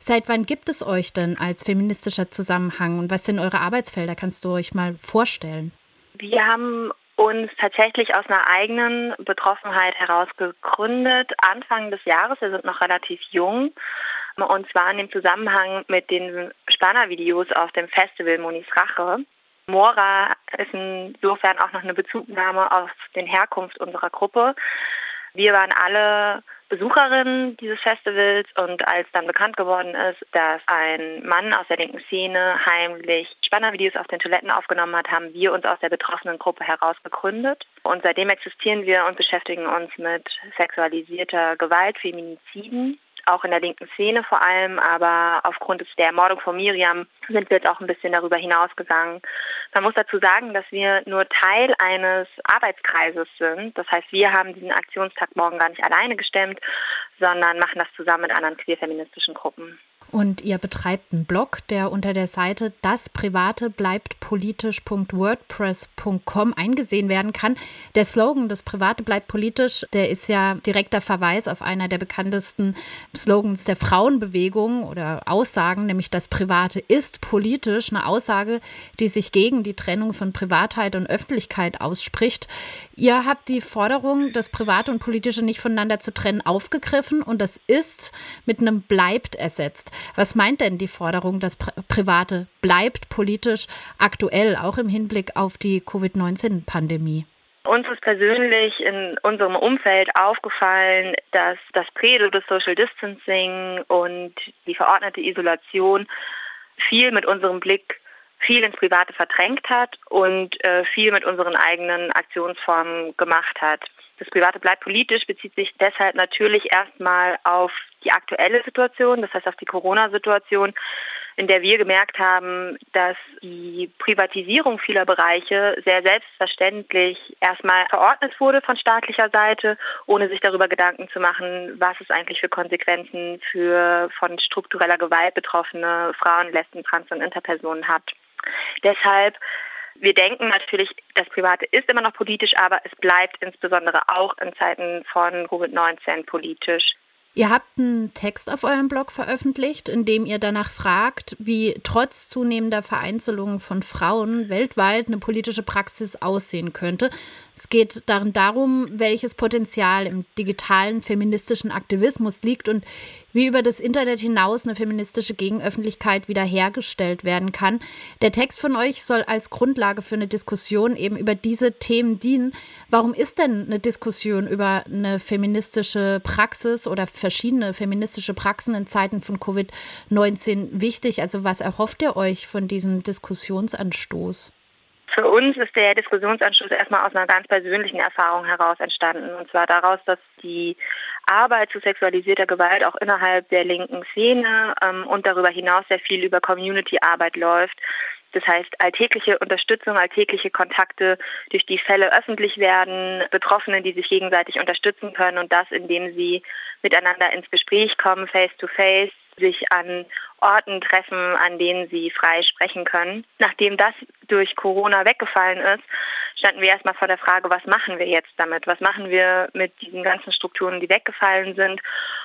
Seit wann gibt es euch denn als feministischer Zusammenhang und was sind eure Arbeitsfelder? Kannst du euch mal vorstellen? Wir haben uns tatsächlich aus einer eigenen Betroffenheit heraus gegründet, Anfang des Jahres. Wir sind noch relativ jung. Und zwar in dem Zusammenhang mit den Spannervideos auf dem Festival Monis Rache. Mora ist insofern auch noch eine Bezugnahme auf die Herkunft unserer Gruppe. Wir waren alle Besucherinnen dieses Festivals und als dann bekannt geworden ist, dass ein Mann aus der linken Szene heimlich Spannervideos auf den Toiletten aufgenommen hat, haben wir uns aus der betroffenen Gruppe heraus gegründet. Und seitdem existieren wir und beschäftigen uns mit sexualisierter Gewalt, Feminiziden, auch in der linken Szene vor allem, aber aufgrund der Ermordung von Miriam sind wir jetzt auch ein bisschen darüber hinausgegangen. Man muss dazu sagen, dass wir nur Teil eines Arbeitskreises sind. Das heißt, wir haben diesen Aktionstag morgen gar nicht alleine gestemmt, sondern machen das zusammen mit anderen queer-feministischen Gruppen. Und ihr betreibt einen Blog, der unter der Seite dasprivatebleibtpolitisch.wordpress.com eingesehen werden kann. Der Slogan "Das Private bleibt politisch", der ist ja direkter Verweis auf einer der bekanntesten Slogans der Frauenbewegung oder Aussagen, nämlich "Das Private ist politisch", eine Aussage, die sich gegen die Trennung von Privatheit und Öffentlichkeit ausspricht. Ihr habt die Forderung, das Private und Politische nicht voneinander zu trennen, aufgegriffen und das "ist" mit einem "bleibt" ersetzt. Was meint denn die Forderung, das Private bleibt politisch aktuell, auch im Hinblick auf die Covid-19-Pandemie? Uns ist persönlich in unserem Umfeld aufgefallen, dass das Credo des Social Distancing und die verordnete Isolation viel mit unserem Blick viel ins Private verdrängt hat und viel mit unseren eigenen Aktionsformen gemacht hat. Das Private bleibt politisch bezieht sich deshalb natürlich erstmal auf die aktuelle Situation, das heißt auf die Corona-Situation, in der wir gemerkt haben, dass die Privatisierung vieler Bereiche sehr selbstverständlich erstmal verordnet wurde von staatlicher Seite, ohne sich darüber Gedanken zu machen, was es eigentlich für Konsequenzen für von struktureller Gewalt betroffene Frauen, Lesben, Trans- und Interpersonen hat. Deshalb, wir denken natürlich, das Private ist immer noch politisch, aber es bleibt insbesondere auch in Zeiten von Covid-19 politisch. Ihr habt einen Text auf eurem Blog veröffentlicht, in dem ihr danach fragt, wie trotz zunehmender Vereinzelung von Frauen weltweit eine politische Praxis aussehen könnte. Es geht darin darum, welches Potenzial im digitalen feministischen Aktivismus liegt und wie über das Internet hinaus eine feministische Gegenöffentlichkeit wiederhergestellt werden kann. Der Text von euch soll als Grundlage für eine Diskussion eben über diese Themen dienen. Warum ist denn eine Diskussion über eine feministische Praxis oder verschiedene feministische Praxen in Zeiten von Covid-19 wichtig? Also was erhofft ihr euch von diesem Diskussionsanstoß? Für uns ist der Diskussionsanstoß erstmal aus einer ganz persönlichen Erfahrung heraus entstanden. Und zwar daraus, dass die Arbeit zu sexualisierter Gewalt auch innerhalb der linken Szene und darüber hinaus sehr viel über Community-Arbeit läuft. Das heißt, alltägliche Unterstützung, alltägliche Kontakte, durch die Fälle öffentlich werden, Betroffene, die sich gegenseitig unterstützen können und das, indem sie miteinander ins Gespräch kommen, face-to-face, sich an Orten treffen, an denen sie frei sprechen können. Nachdem das durch Corona weggefallen ist, standen wir erstmal vor der Frage, was machen wir jetzt damit? Was machen wir mit diesen ganzen Strukturen, die weggefallen sind?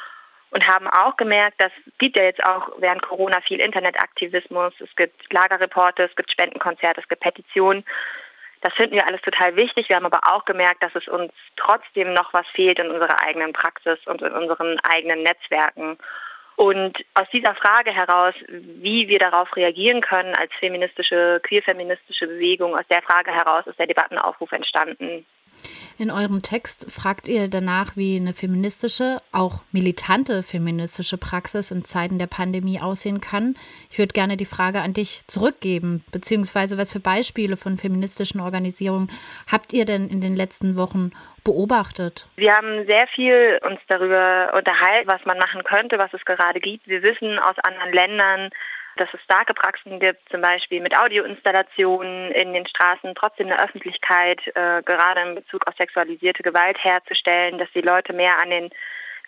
Und haben auch gemerkt, dass es gibt ja jetzt auch während Corona viel Internetaktivismus, es gibt Lagerreporte, es gibt Spendenkonzerte, es gibt Petitionen. Das finden wir alles total wichtig. Wir haben aber auch gemerkt, dass es uns trotzdem noch was fehlt in unserer eigenen Praxis und in unseren eigenen Netzwerken. Und aus dieser Frage heraus, wie wir darauf reagieren können als queer-feministische Bewegung, aus der Frage heraus ist der Debattenaufruf entstanden. In eurem Text fragt ihr danach, wie eine feministische, auch militante feministische Praxis in Zeiten der Pandemie aussehen kann. Ich würde gerne die Frage an dich zurückgeben, beziehungsweise was für Beispiele von feministischen Organisierungen habt ihr denn in den letzten Wochen beobachtet? Wir haben sehr viel uns darüber unterhalten, was man machen könnte, was es gerade gibt. Wir wissen aus anderen Ländern, dass es starke Praxen gibt, zum Beispiel mit Audioinstallationen in den Straßen, trotzdem eine Öffentlichkeit, gerade in Bezug auf sexualisierte Gewalt herzustellen, dass die Leute mehr an den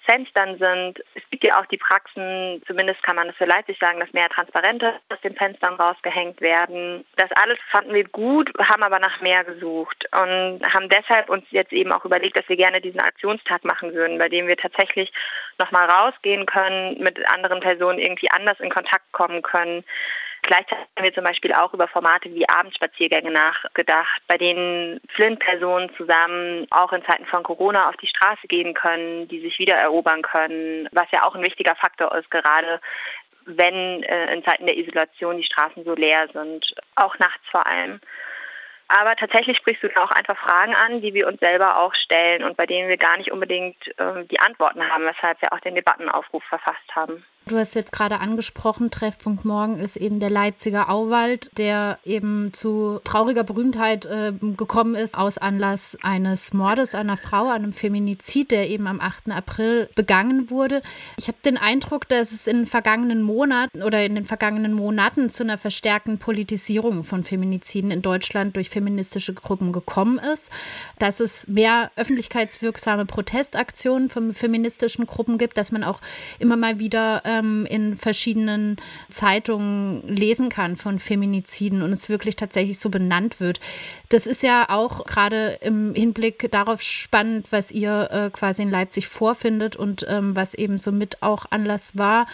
Fenstern sind. Es gibt ja auch die Praxen, zumindest kann man das für Leipzig sagen, dass mehr Transparente aus den Fenstern rausgehängt werden. Das alles fanden wir gut, haben aber nach mehr gesucht und haben deshalb uns jetzt eben auch überlegt, dass wir gerne diesen Aktionstag machen würden, bei dem wir tatsächlich nochmal rausgehen können, mit anderen Personen irgendwie anders in Kontakt kommen können. Gleichzeitig haben wir zum Beispiel auch über Formate wie Abendspaziergänge nachgedacht, bei denen Flint-Personen zusammen auch in Zeiten von Corona auf die Straße gehen können, die sich wiedererobern können, was ja auch ein wichtiger Faktor ist, gerade wenn in Zeiten der Isolation die Straßen so leer sind, auch nachts vor allem. Aber tatsächlich sprichst du da auch einfach Fragen an, die wir uns selber auch stellen und bei denen wir gar nicht unbedingt die Antworten haben, weshalb wir auch den Debattenaufruf verfasst haben. Du hast jetzt gerade angesprochen, Treffpunkt morgen ist eben der Leipziger Auwald, der eben zu trauriger Berühmtheit gekommen ist aus Anlass eines Mordes einer Frau, einem Feminizid, der eben am 8. April begangen wurde. Ich habe den Eindruck, dass es in den vergangenen Monaten zu einer verstärkten Politisierung von Feminiziden in Deutschland durch feministische Gruppen gekommen ist, dass es mehr öffentlichkeitswirksame Protestaktionen von feministischen Gruppen gibt, dass man auch immer mal wieder in verschiedenen Zeitungen lesen kann von Feminiziden und es wirklich tatsächlich so benannt wird. Das ist ja auch gerade im Hinblick darauf spannend, was ihr quasi in Leipzig vorfindet und was eben somit auch Anlass war,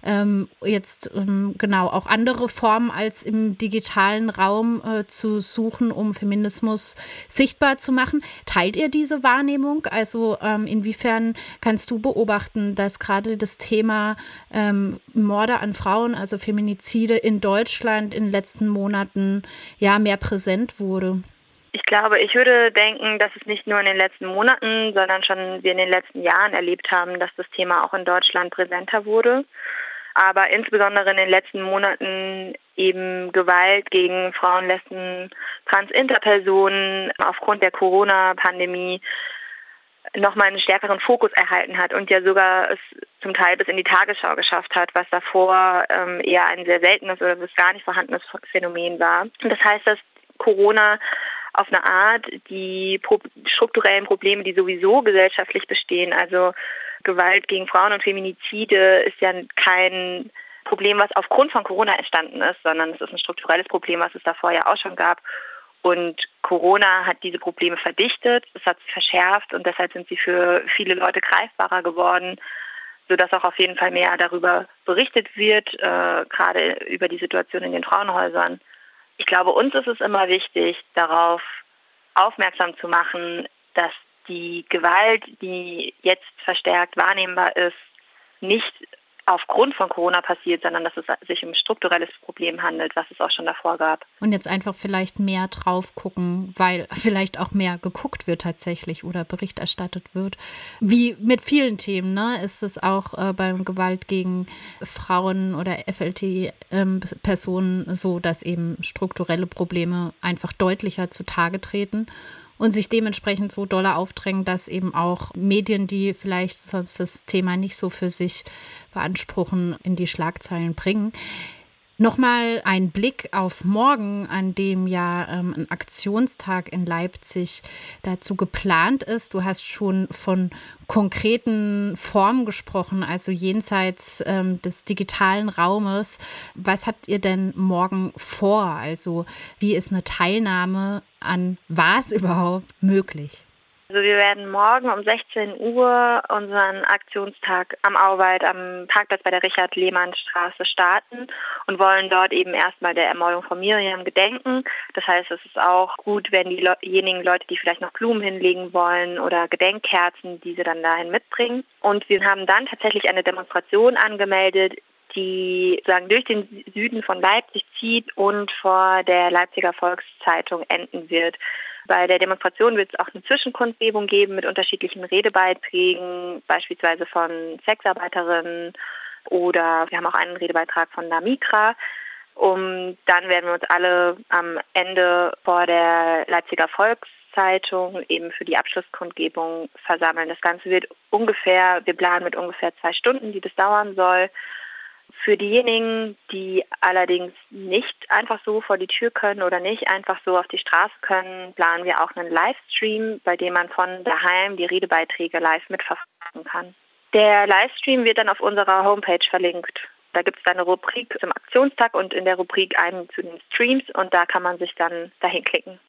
auch andere Formen als im digitalen Raum zu suchen, um Feminismus sichtbar zu machen. Teilt ihr diese Wahrnehmung? Also inwiefern kannst du beobachten, dass gerade das Thema Morde an Frauen, also Feminizide in Deutschland in den letzten Monaten mehr präsent wurde? Ich glaube, ich würde denken, dass es nicht nur in den letzten Monaten, sondern schon wir in den letzten Jahren erlebt haben, dass das Thema auch in Deutschland präsenter wurde. Aber insbesondere in den letzten Monaten eben Gewalt gegen Frauen, Lesben, Trans-Interpersonen aufgrund der Corona-Pandemie nochmal einen stärkeren Fokus erhalten hat und ja sogar es zum Teil bis in die Tagesschau geschafft hat, was davor eher ein sehr seltenes oder bis gar nicht vorhandenes Phänomen war. Und das heißt, dass Corona auf eine Art die strukturellen Probleme, die sowieso gesellschaftlich bestehen, also Gewalt gegen Frauen und Feminizide ist ja kein Problem, was aufgrund von Corona entstanden ist, sondern es ist ein strukturelles Problem, was es davor ja auch schon gab. Und Corona hat diese Probleme verdichtet, es hat sie verschärft und deshalb sind sie für viele Leute greifbarer geworden, sodass auch auf jeden Fall mehr darüber berichtet wird, gerade über die Situation in den Frauenhäusern. Ich glaube, uns ist es immer wichtig, darauf aufmerksam zu machen, dass die Gewalt, die jetzt verstärkt wahrnehmbar ist, nicht aufgrund von Corona passiert, sondern dass es sich um ein strukturelles Problem handelt, was es auch schon davor gab. Und jetzt einfach vielleicht mehr drauf gucken, weil vielleicht auch mehr geguckt wird tatsächlich oder Bericht erstattet wird. Wie mit vielen Themen, ne, ist es auch beim Gewalt gegen Frauen oder FLT-Personen so, dass eben strukturelle Probleme einfach deutlicher zutage treten und sich dementsprechend so doller aufdrängen, dass eben auch Medien, die vielleicht sonst das Thema nicht so für sich beanspruchen, in die Schlagzeilen bringen. Nochmal ein Blick auf morgen, an dem ja ein Aktionstag in Leipzig dazu geplant ist. Du hast schon von konkreten Formen gesprochen, also jenseits des digitalen Raumes. Was habt ihr denn morgen vor? Also wie ist eine Teilnahme an was überhaupt möglich? Also wir werden morgen um 16 Uhr unseren Aktionstag am Auwald am Parkplatz bei der Richard-Lehmann-Straße starten und wollen dort eben erstmal der Ermordung von Miriam gedenken. Das heißt, es ist auch gut, wenn diejenigen Leute, die vielleicht noch Blumen hinlegen wollen oder Gedenkkerzen, diese dann dahin mitbringen. Und wir haben dann tatsächlich eine Demonstration angemeldet, die sozusagen durch den Süden von Leipzig zieht und vor der Leipziger Volkszeitung enden wird. Bei der Demonstration wird es auch eine Zwischenkundgebung geben mit unterschiedlichen Redebeiträgen, beispielsweise von Sexarbeiterinnen oder wir haben auch einen Redebeitrag von der Migra. Dann werden wir uns alle am Ende vor der Leipziger Volkszeitung eben für die Abschlusskundgebung versammeln. Das Ganze wir planen mit ungefähr 2 Stunden, die das dauern soll. Für diejenigen, die allerdings nicht einfach so vor die Tür können oder nicht einfach so auf die Straße können, planen wir auch einen Livestream, bei dem man von daheim die Redebeiträge live mitverfolgen kann. Der Livestream wird dann auf unserer Homepage verlinkt. Da gibt es dann eine Rubrik zum Aktionstag und in der Rubrik einen zu den Streams und da kann man sich dann dahin klicken.